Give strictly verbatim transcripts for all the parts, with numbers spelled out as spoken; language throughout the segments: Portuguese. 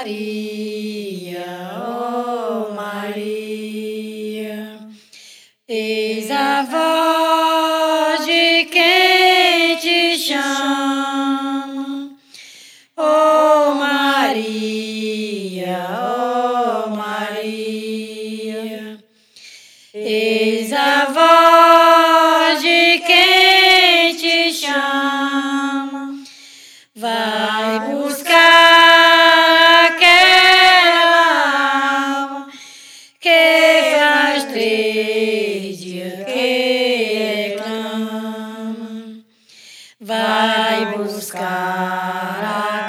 Maria, ó Maria, eis a voz de quem te chama, ó Maria, ó Maria, eis a voz de quem te chama, vai buscar aquela alma que faz três dias que reclama, vai buscar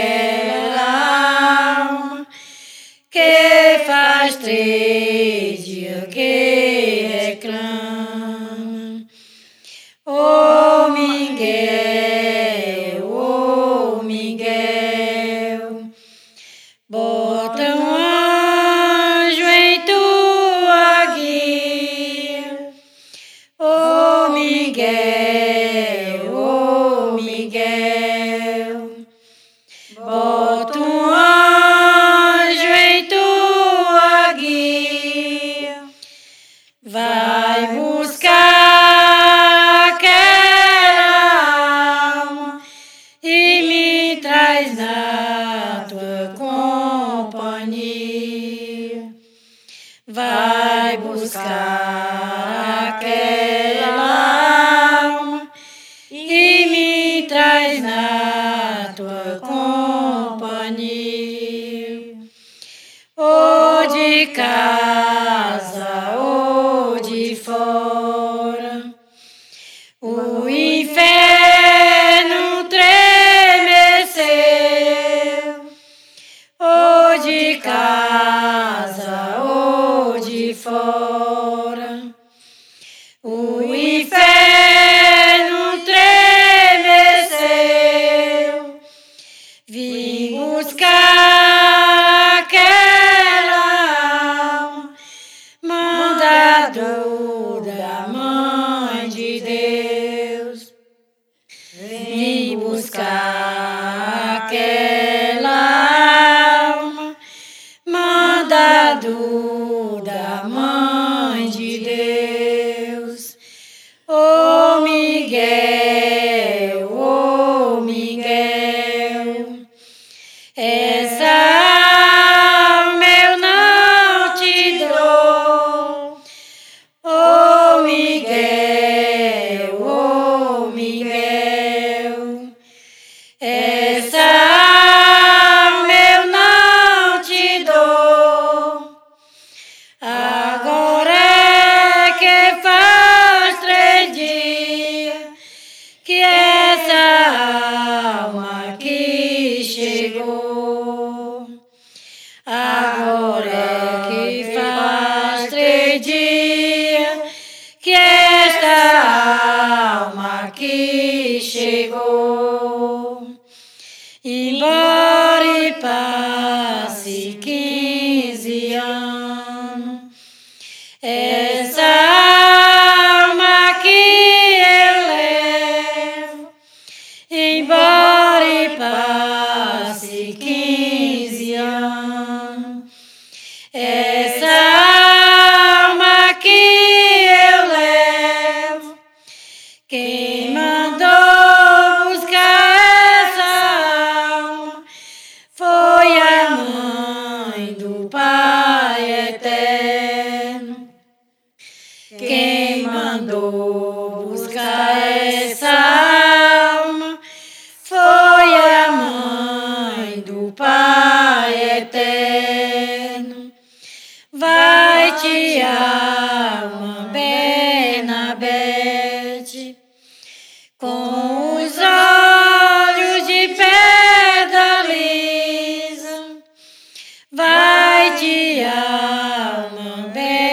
aquela alma que faz três dias que reclama. Ô Miguel, ô Miguel, bota um anjo em tua guia. Ô Miguel, ô Miguel, bota um anjo em tua guia, vai buscar aquela alma e me traz na tua companhia, vai buscar aquela alma e me traz na tua companhia, ou de casa ou de fora, o inferno tremeceu, ou de casa ou de fora, o inferno tremeceu, vim buscar aquela alma, mandado da Mãe de Deus, vim buscar aquela alma, mandado da Mãe de Deus. Ô Miguel, ô Miguel, essa alma eu não te dou. Ô Miguel, ô Miguel, essa alma eu não te dou. Agora é que faz três dias que essa alma aqui chegou. Agora é que faz três dias que esta alma aqui chegou. Embora e passe quinze anos, essa alma que eu levo, embora e passe quinze anos, essa alma que eu levo, quem mandou buscar essa alma foi a Mãe do Pai Eterno. Quem mandou buscar essa alma foi a Mãe do Pai Eterno. Vai-te, alma Bernabete, com os olhos de pedra lisa. Vai-te, alma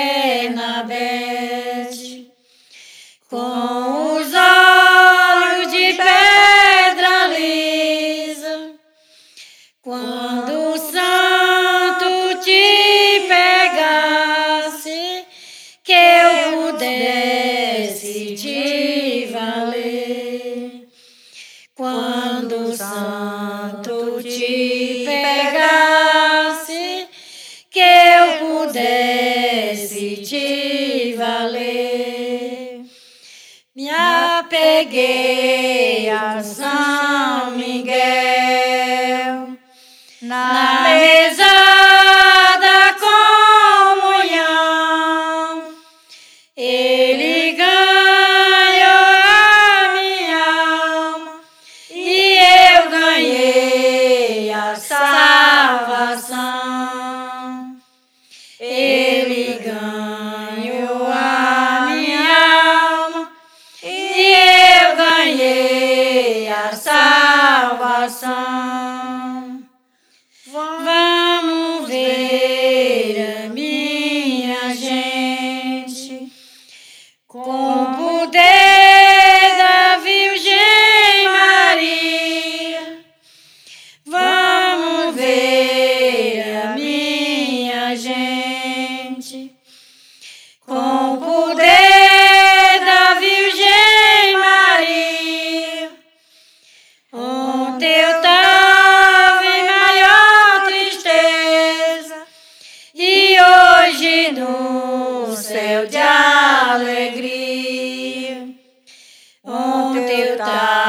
Bernabete, com os olhos de pedra lisa. Quando o santo te pegasse, que eu pudesse te valer. Quando o santo te pegasse, cheguei a São Miguel, na mesa da comunhão, Ele ganhou a minha alma e eu ganhei a salvação. Ele ganhou a minha alma e eu ganhei a salvação. Vamos ver a minha gente, com o poder da Virgem Maria. Vamos ver a minha gente, com o poder da Virgem Maria. Ontem eu estava em maior tristeza e hoje no céu de alegria. Ontem eu estava